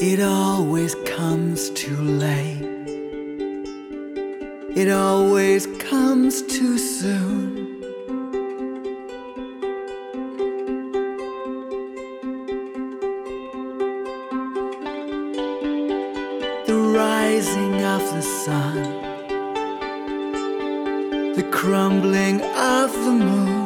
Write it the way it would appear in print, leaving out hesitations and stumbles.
It always comes too late. It always comes too soon. The rising of the sun, the crumbling of the moon,